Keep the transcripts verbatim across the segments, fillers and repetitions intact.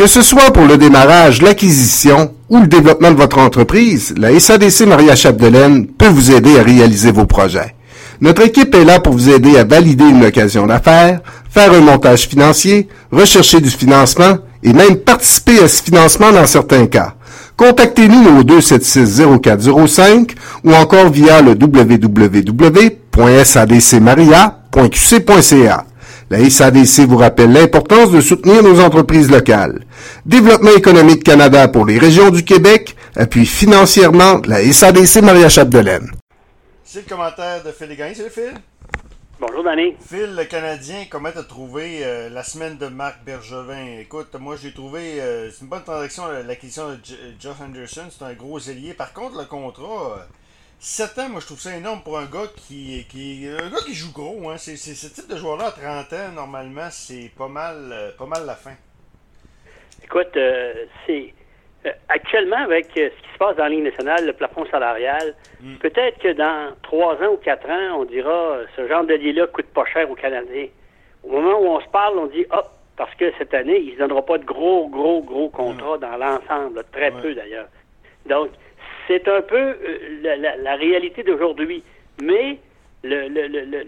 Que ce soit pour le démarrage, l'acquisition ou le développement de votre entreprise, la S A D C Maria Chapdelaine peut vous aider à réaliser vos projets. Notre équipe est là pour vous aider à valider une occasion d'affaires, faire un montage financier, rechercher du financement et même participer à ce financement dans certains cas. Contactez-nous au deux sept six zéro quatre zéro cinq ou encore via le w w w point s a d c maria point q c point c a. La S A D C vous rappelle l'importance de soutenir nos entreprises locales. Développement économique Canada pour les régions du Québec appuie financièrement la S A D C Maria Chapdelaine. C'est le commentaire de Phil Desgagnés. Salut Phil. Bonjour Danny. Phil, le Canadien, comment t'as trouvé euh, la semaine de Marc Bergevin? Écoute, moi j'ai trouvé, euh, c'est une bonne transaction, l'acquisition de J- Josh Anderson, c'est un gros ailier. Par contre, le contrat... Euh, sept ans, moi je trouve ça énorme pour un gars qui qui un gars qui joue gros, hein. C'est, c'est ce type de joueur-là à trente ans, normalement, c'est pas mal euh, pas mal la fin. Écoute, euh, c'est euh, actuellement avec euh, ce qui se passe dans la Ligue nationale, le plafond salarial, mm. peut-être que dans trois ans ou quatre ans, on dira euh, ce genre de là coûte pas cher aux Canadiens. Au moment où on se parle, on dit hop, parce que cette année, ils ne donneront pas de gros, gros, gros contrats mm. dans l'ensemble, très ouais. peu d'ailleurs. Donc c'est un peu euh, la, la, la réalité d'aujourd'hui. Mais le, le, le, le,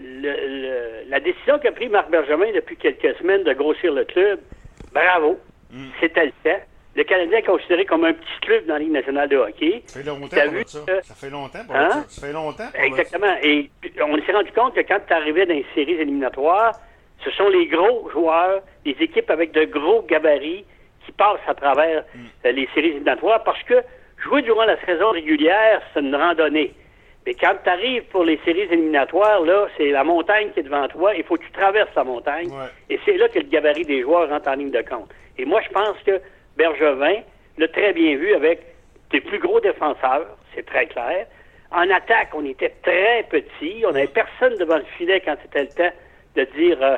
le, la décision qu'a prise Marc Bergevin depuis quelques semaines de grossir le club, bravo, mm. c'était le temps. Le Canadien est considéré comme un petit club dans la Ligue nationale de hockey. Ça fait longtemps pour vu, ça. Que... Ça fait longtemps pour hein? ça. Ça fait longtemps pour Exactement. Ça. Et on s'est rendu compte que quand tu arrivais dans les séries éliminatoires, ce sont les gros joueurs, les équipes avec de gros gabarits qui passent à travers mm. euh, les séries éliminatoires parce que jouer durant la saison régulière, c'est une randonnée. Mais quand tu arrives pour les séries éliminatoires, là, c'est la montagne qui est devant toi. Il faut que tu traverses la montagne. Ouais. Et c'est là que le gabarit des joueurs rentre en ligne de compte. Et moi, je pense que Bergevin l'a très bien vu avec des plus gros défenseurs. C'est très clair. En attaque, on était très petits. On n'avait personne devant le filet quand c'était le temps de dire euh,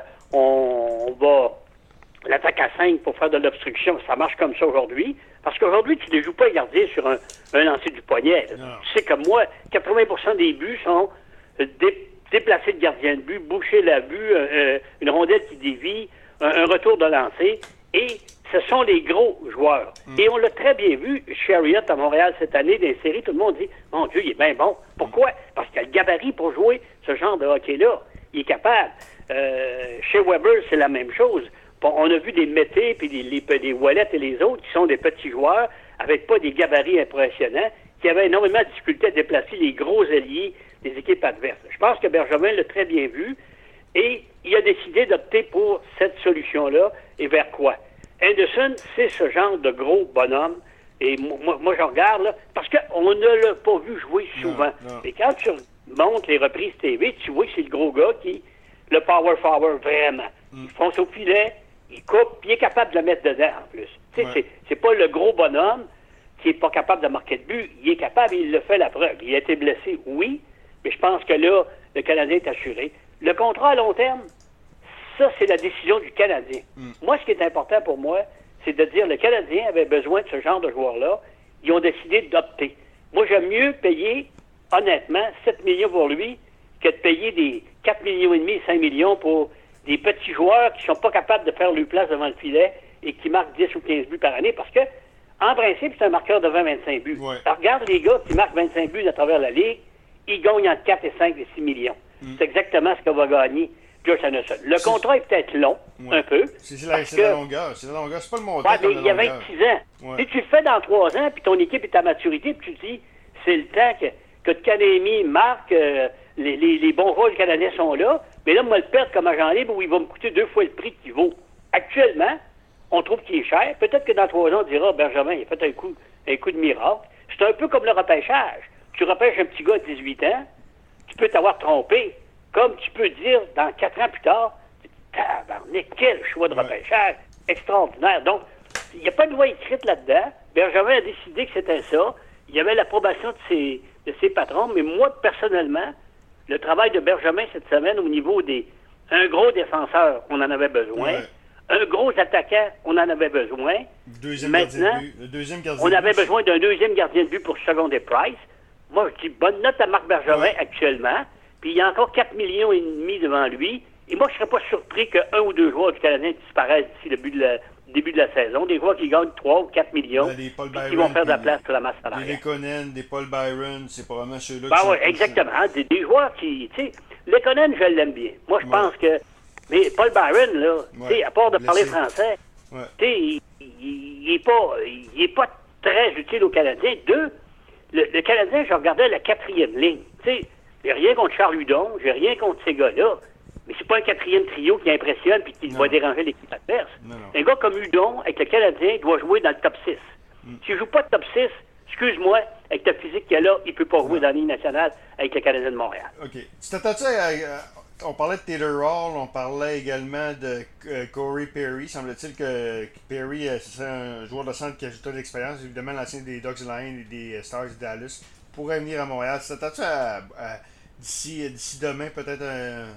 on, on va l'attaque à cinq pour faire de l'obstruction. Ça marche comme ça aujourd'hui. Parce qu'aujourd'hui, tu ne joues pas gardien sur un, un lancer du poignet. Tu sais comme moi, quatre-vingts pour cent des buts sont dé, déplacés de gardien de but, boucher la but, euh, une rondelle qui dévie, un, un retour de lancer. Et ce sont les gros joueurs. Mm. Et on l'a très bien vu, Chariot à Montréal cette année, dans les séries, tout le monde dit « Mon Dieu, il est bien bon. » Pourquoi? Parce qu'il a le gabarit pour jouer ce genre de hockey-là. Il est capable. Euh, chez Weber, c'est la même chose. Bon, on a vu des Métés, puis des, les, des Ouellet et les autres, qui sont des petits joueurs, avec pas des gabarits impressionnants, qui avaient énormément de difficulté à déplacer les gros alliés des équipes adverses. Je pense que Bergevin l'a très bien vu, et il a décidé d'opter pour cette solution-là, et vers quoi? Anderson, c'est ce genre de gros bonhomme, et moi, moi je regarde, là, parce qu'on ne l'a pas vu jouer souvent. Non, non. Et quand tu montes les reprises T V, tu vois que c'est le gros gars qui, le power forward, vraiment. Mm. Il fonce au filet, il coupe, puis il est capable de le mettre dedans, en plus. Tu sais, ouais. c'est, c'est pas le gros bonhomme qui est pas capable de marquer de but. Il est capable et il le fait la preuve. Il a été blessé, oui, mais je pense que là, le Canadien est assuré. Le contrat à long terme, ça, c'est la décision du Canadien. Mm. Moi, ce qui est important pour moi, c'est de dire que le Canadien avait besoin de ce genre de joueurs-là. Ils ont décidé d'opter. Moi, j'aime mieux payer, honnêtement, sept millions pour lui que de payer des quatre millions et demi, cinq millions pour des petits joueurs qui sont pas capables de faire leur place devant le filet et qui marquent dix ou quinze buts par année parce que, en principe, c'est un marqueur de vingt à vingt-cinq buts. Ouais. Alors, regarde les gars qui marquent vingt-cinq buts à travers la Ligue, ils gagnent entre quatre et cinq et six millions. Mm. C'est exactement ce qu'on va gagner. Josh Anderson. Le c'est... contrat est peut-être long, ouais. un peu. C'est, c'est, la, c'est que... la longueur. C'est la longueur. C'est pas le montant. Ouais, mais il y a vingt-six ans. Ouais. Si tu le fais dans trois ans, puis ton équipe est à maturité, puis tu te dis, c'est le temps que, que Kanemi marque, euh, les, les, les bons joueurs canadiens sont là, mais là, moi, le perdre comme agent libre où il va me coûter deux fois le prix qu'il vaut. Actuellement, on trouve qu'il est cher. Peut-être que dans trois ans, on dira, Benjamin, il a fait un coup, un coup de miracle. C'est un peu comme le repêchage. Tu repêches un petit gars de dix-huit ans, tu peux t'avoir trompé. Comme tu peux dire, dans quatre ans plus tard, tabarnak, quel choix de repêchage extraordinaire. Donc, il n'y a pas de loi écrite là-dedans. Benjamin a décidé que c'était ça. Il y avait l'approbation de ses, de ses patrons, mais moi, personnellement, le travail de Benjamin cette semaine au niveau des... Un gros défenseur, on en avait besoin. Ouais. Un gros attaquant, on en avait besoin. Deuxième Maintenant, gardien de but. Le deuxième gardien on de avait but. besoin d'un deuxième gardien de but pour seconder Price. Moi, je dis bonne note à Marc Bergevin ouais. actuellement. Puis il y a encore quatre millions et demi devant lui. Et moi, je ne serais pas surpris qu'un ou deux joueurs du Canadien disparaissent d'ici le, but de la, début de la saison, des joueurs qui gagnent trois ou quatre millions, Ben, des Paul puis qui Byron, vont faire de la puis place sur la masse Des salariale. Lekonen, des Paul Byron, c'est probablement ceux-là Ben qui sont oui, plus- exactement. Des, des joueurs qui, tu sais, Lekonen, je l'aime bien. Moi, je Ouais. pense que, mais Paul Byron, là, Ouais. tu sais, à part de parler Blessé. français, Ouais. tu sais, il, il, il est pas, il est pas très utile aux Canadiens. Deux, le, le Canadien, je regardais la quatrième ligne. Tu sais, j'ai rien contre Charles Hudon, j'ai rien contre ces gars-là, mais c'est pas un quatrième trio qui impressionne puis qui Non. va déranger l'équipe adverse. Non, non. Un gars comme Hudon, avec le Canadien, doit jouer dans le top six. Mm. S'il joue pas de top six, excuse-moi, avec ta physique qu'il y a là, il peut pas jouer dans la Ligue nationale avec le Canadien de Montréal. OK. Tu t'attends-tu à, à- on parlait de Taylor Hall, on parlait également de euh, Corey Perry. Semble-t-il que Perry, euh, c'est un joueur de centre qui ajoute de l'expérience. Évidemment, l'ancien des Ducks Lions et des euh, Stars de Dallas pourrait venir à Montréal. Tu t'attends-tu à, à- d'ici, d'ici demain, peut-être un-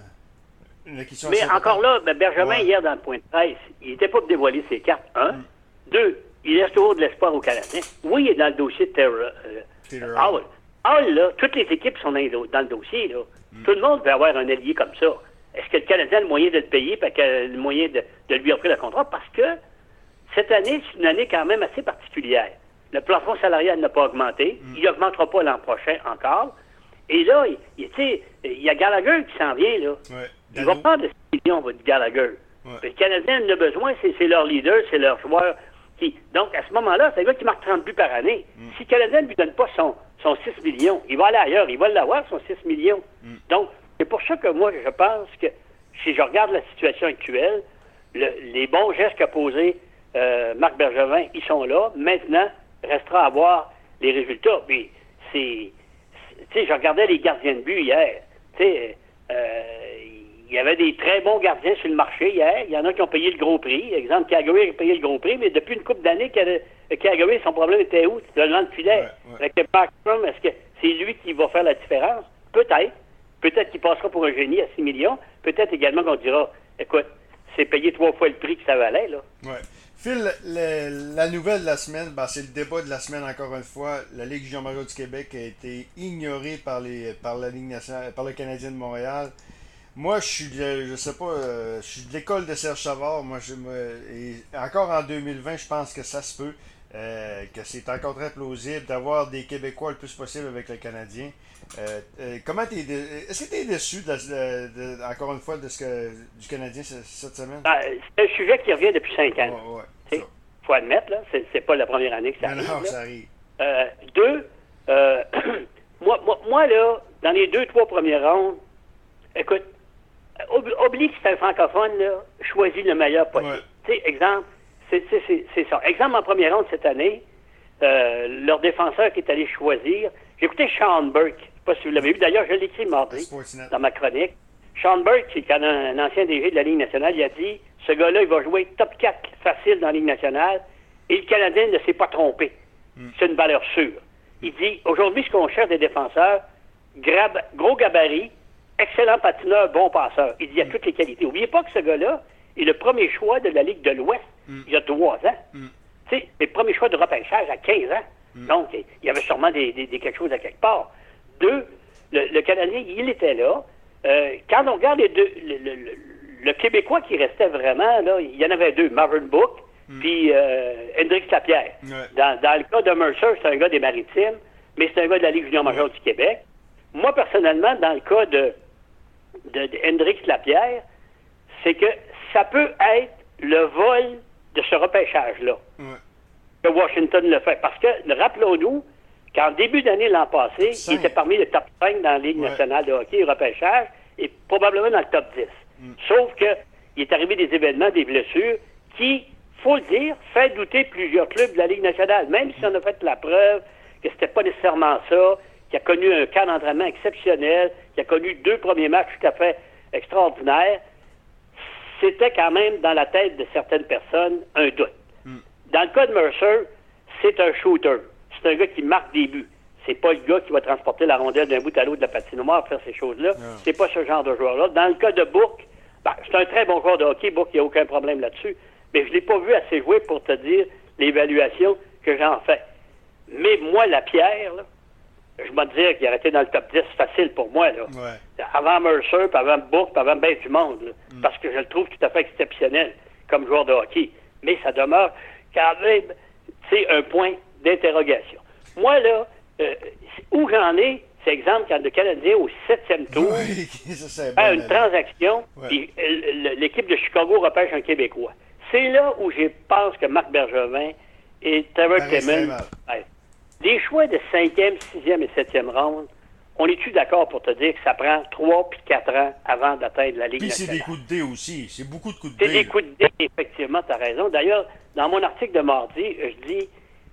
une acquisition Mais assez encore importante? là, ben, Benjamin, Ouais. hier, dans le point de presse, il n'était pas pour dévoiler ses cartes, un. Mm. Deux, il laisse toujours de l'espoir aux Canadiens. Oui, il est dans le dossier de Taylor euh, Taylor Hall. Hall, là, toutes les équipes sont dans, les do- dans le dossier, là. Tout le monde veut avoir un allié comme ça. Est-ce que le Canadien a le moyen de le payer, parce qu'il a le moyen de, de lui offrir le contrat? Parce que cette année, c'est une année quand même assez particulière. Le plafond salarial n'a pas augmenté. Il n'augmentera pas l'an prochain encore. Et là, il, il, tu sais, il y a Gallagher qui s'en vient, là. Ouais. Il va Dano. prendre six millions, votre Gallagher. Ouais. Puis le Canadien en a besoin, c'est, c'est leur leader, c'est leur joueur. Qui... Donc, à ce moment-là, c'est un gars qui marque trente buts par année. Si le Canadien ne lui donne pas son, son six millions, il va aller ailleurs, il va l'avoir, son six millions. Donc, c'est pour ça que moi, je pense que si je regarde la situation actuelle, le- les bons gestes qu'a posés euh, Marc Bergevin, ils sont là. Maintenant, restera à voir les résultats. Puis, c'est... Tu sais, je regardais les gardiens de but hier. Tu sais, euh, il y avait des très bons gardiens sur le marché hier. Il y en a qui ont payé le gros prix. Exemple, Calgary a payé le gros prix, mais depuis une couple d'années, Cal- Calgary, son problème était où? C'était devant le filet. Ouais, ouais. Avec le Backstrom, est-ce que c'est lui qui va faire la différence? Peut-être. Peut-être qu'il passera pour un génie à six millions. Peut-être également qu'on dira, écoute, c'est payé trois fois le prix que ça valait, là. Ouais. Phil, le- la nouvelle de la semaine, ben, c'est le débat de la semaine encore une fois. La Ligue junior majeure du Québec a été ignorée par les par la Ligue nationale, par le Canadien de Montréal. Moi, je suis de, je sais pas, euh, je suis de l'école de Serge Savard. Moi, je me, et encore en deux mille vingt, je pense que ça se peut, euh, que c'est encore très plausible d'avoir des Québécois le plus possible avec le Canadien. Euh, euh, comment t'es, dé- est-ce que tu es déçu de, la- de- de- encore une fois de ce que du Canadien ce- cette semaine? Ah, c'est un sujet qui revient depuis cinq ans. Ouais, ouais, Il ça. faut admettre, là, c'est, c'est pas la première année que ça Non, arrive. non, là. ça arrive. Euh, deux, euh, moi, moi, moi, là, dans les deux, trois premières rondes, écoute, ob- oublie que c'est un francophone, là, choisis le meilleur possible. Ouais. Tu sais, exemple, c'est, c'est, c'est, c'est ça. Exemple, en première ronde cette année, euh, leur défenseur qui est allé choisir, j'ai écouté Sean Burke, je sais pas si vous l'avez vu, d'ailleurs, je l'ai écrit mardi Sportsnet. dans ma chronique. Sean Burke, qui est un, un ancien D G de la Ligue nationale, il a dit, ce gars-là, il va jouer top quatre facile dans la Ligue nationale, et le Canadien ne s'est pas trompé. C'est une valeur sûre. Il dit, aujourd'hui, ce qu'on cherche des défenseurs, grab- gros gabarit, excellent patineur, bon passeur. Il dit, il y a toutes les qualités. N'oubliez pas que ce gars-là est le premier choix de la Ligue de l'Ouest il y a trois ans. Tu sais, le premier choix de repêchage à quinze ans. Donc, il y avait sûrement des, des- des quelque chose à quelque part. Deux, le, le Canadien, il était là. Euh, quand on regarde les deux, le, le- le- le Québécois qui restait vraiment, là, il y en avait deux, Marvin Book, puis euh, Hendrix Lapierre. Ouais. Dans, dans le cas de Mercer, c'est un gars des Maritimes, mais c'est un gars de la Ligue junior majeure du Québec. Moi, personnellement, dans le cas de, de, de Hendrix Lapierre, c'est que ça peut être le vol de ce repêchage-là Ouais. que Washington le fait. Parce que, rappelons-nous, qu'en début d'année l'an passé, Cinq. il était parmi les top cinq dans la Ligue Ouais. nationale de hockey et repêchage, et probablement dans le top dix. Sauf que il est arrivé des événements, des blessures, qui, faut le dire, fait douter plusieurs clubs de la Ligue nationale. Même si on a fait la preuve que c'était pas nécessairement ça, qui a connu un camp d'entraînement exceptionnel, qui a connu deux premiers matchs tout à fait extraordinaires, c'était quand même dans la tête de certaines personnes un doute. Dans le cas de Mercer, c'est un shooter. C'est un gars qui marque des buts. C'est pas le gars qui va transporter la rondelle d'un bout à l'autre de la patinoire pour faire ces choses-là. C'est pas ce genre de joueur-là. Dans le cas de Bourque, ben, c'est un très bon joueur de hockey. Bourque, il n'y a aucun problème là-dessus. Mais je l'ai pas vu assez jouer pour te dire l'évaluation que j'en fais. Mais moi, la pierre, là, je vais te dire qu'il aurait été dans le top dix facile pour moi, là. Ouais. Avant Mercer, puis avant Bourque, puis avant ben du monde, là. Parce que je le trouve tout à fait exceptionnel comme joueur de hockey. mais ça demeure quand même, c'est un point d'interrogation. Moi, là, euh, où j'en ai, c'est exemple quand le Canadien, au septième tour, oui, ça, fait bon, une transaction, ouais. puis l'équipe de Chicago repêche un Québécois. C'est là où je pense que Marc Bergevin et Trevor Timmins, ouais, des choix de cinquième, sixième et septième ronde, on est-tu d'accord pour te dire que ça prend trois puis quatre ans avant d'atteindre la Ligue puis nationale? Puis c'est des coups de dé aussi. C'est beaucoup de coups de dé. C'est des coups de dé, effectivement, tu as raison. D'ailleurs, dans mon article de mardi, je dis,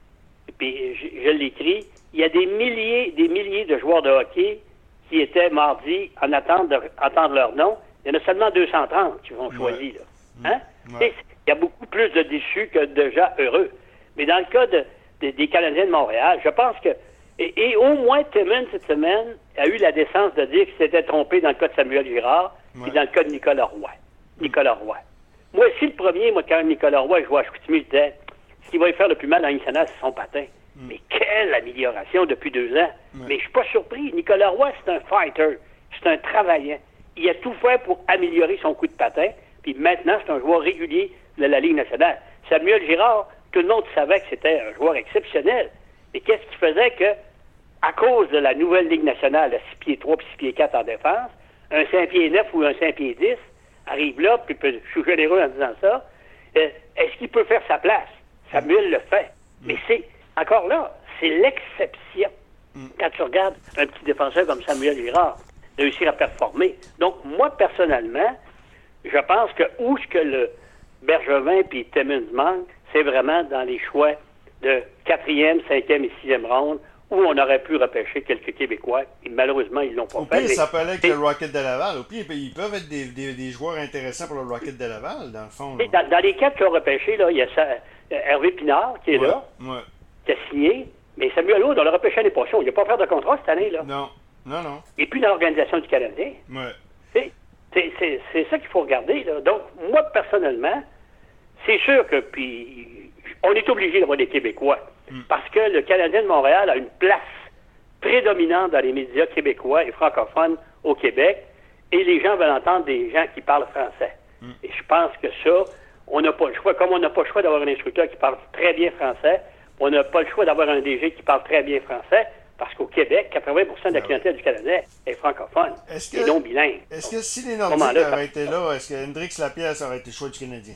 puis je, je l'écris, il y a des milliers, des milliers de joueurs de hockey qui étaient mardi en attente d'entendre leur nom. Il y en a seulement deux cent trente qui vont choisir. Ouais. Là. Hein? Ouais. Il y a beaucoup plus de déçus que de gens heureux. Mais dans le cas de, de, des Canadiens de Montréal, je pense que Et, et au moins, Timmins, cette semaine, a eu la décence de dire qu'il s'était trompé dans le cas de Samuel Girard ouais. et dans le cas de Nicolas Roy. Nicolas Roy. Moi aussi, le premier, moi, quand Nicolas Roy jouait à Chicoutimi, je disais, ce qui va lui faire le plus mal dans l'International, c'est son patin. Mm. Mais quelle amélioration depuis deux ans. Ouais. Mais je suis pas surpris. Nicolas Roy, c'est un fighter. C'est un travaillant. Il a tout fait pour améliorer son coup de patin. Puis maintenant, c'est un joueur régulier de la Ligue nationale. Samuel Girard, tout le monde savait que c'était un joueur exceptionnel. Mais qu'est-ce qui faisait que, à cause de la nouvelle Ligue nationale, à six pieds trois puis six pieds quatre en défense, un cinq pieds neuf ou un cinq pieds dix arrive là, puis je suis généreux en disant ça, euh, est-ce qu'il peut faire sa place? Samuel le fait. Mm. Mais c'est, encore là, c'est l'exception. Mm. Quand tu regardes un petit défenseur comme Samuel Girard réussir à performer. Donc, moi, personnellement, je pense que où ce que le Bergevin puis Timmins manque, c'est vraiment dans les choix de quatrième, cinquième et sixième ronde, où on aurait pu repêcher quelques Québécois. Et malheureusement, ils l'ont pas Au fait. pire, mais... ça peut aller avec le Rocket de Laval. Au pire, ils peuvent être des, des, des joueurs intéressants pour le Rocket de Laval, dans le fond. Dans, dans les quatre qui ont repêché, là, il y a ça, Hervé Pinard qui est ouais, là, ouais. qui a signé. Mais Samuel Aude, on l'a repêché l'année prochaine. Il n'a pas offert de contrat cette année. Là. Non, non, non. Et puis dans l'organisation du Canadien. Ouais. C'est, c'est, c'est, c'est ça qu'il faut regarder. Là. Donc, moi, personnellement, c'est sûr que puis on est obligé d'avoir des Québécois. Mm. Parce que le Canadien de Montréal a une place prédominante dans les médias québécois et francophones au Québec. Et les gens veulent entendre des gens qui parlent français. Mm. Et je pense que ça, on n'a pas le choix. Comme on n'a pas le choix d'avoir un instructeur qui parle très bien français, on n'a pas le choix d'avoir un D G qui parle très bien français, parce qu'au Québec, quatre-vingts pour cent de la clientèle du Canadien est francophone est-ce et que, non bilingue. Est-ce que si les Nordiques auraient été là, est-ce que Hendrix Lapierre aurait été le choix du Canadien?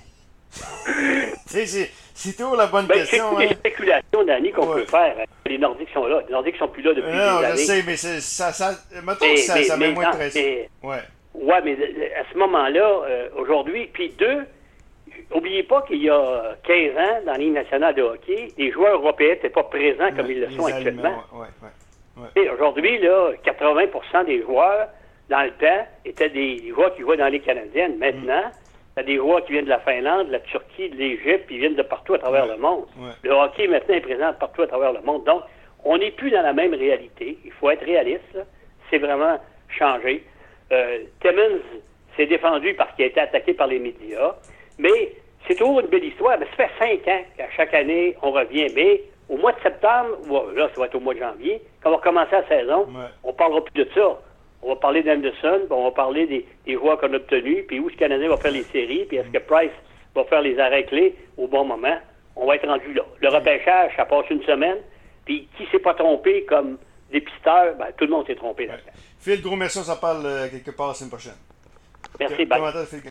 c'est, c'est, c'est toujours la bonne ben, question. C'est toutes hein? les spéculations, Danny, qu'on ouais. peut faire. Les Nordiques sont là. Les Nordiques sont plus là depuis non, des je années. Je sais, mais c'est, ça, ça, mettons mais, que ça, mais, ça mais, met moins non, de pression. Mais, ouais. ouais, mais à ce moment-là, euh, aujourd'hui, puis deux, n'oubliez pas qu'il y a quinze ans, dans la Ligue nationale de hockey, les joueurs européens n'étaient pas présents comme ouais, ils le sont actuellement. Ouais, ouais, ouais. Et aujourd'hui, là, quatre-vingts pour cent des joueurs, dans le temps, étaient des joueurs qui jouaient dans les Canadiennes. Maintenant, mm. t'as des joueurs qui viennent de la Finlande, de la Turquie, de l'Égypte, puis ils viennent de partout à travers ouais, le monde. ouais. Le hockey, maintenant, est présent partout à travers le monde. Donc, on n'est plus dans la même réalité. Il faut être réaliste. Là. C'est vraiment changé. Euh, Timmins s'est défendu parce qu'il a été attaqué par les médias. Mais c'est toujours une belle histoire. Mais ça fait cinq ans qu'à chaque année, on revient. Mais au mois de septembre, ou là, ça va être au mois de janvier, quand on va recommencer la saison, ouais. on ne parlera plus de ça. On va parler d'Anderson, on va parler des, des joueurs qu'on a obtenus, puis où ce Canadien va faire les séries, puis est-ce que Price va faire les arrêts clés au bon moment. On va être rendu là. Le repêchage, ça passe une semaine, puis qui s'est pas trompé comme dépisteur, ben, tout le monde s'est trompé là-dedans. Ouais. Phil, gros merci, on s'en parle euh, quelque part la semaine prochaine. Merci, bye.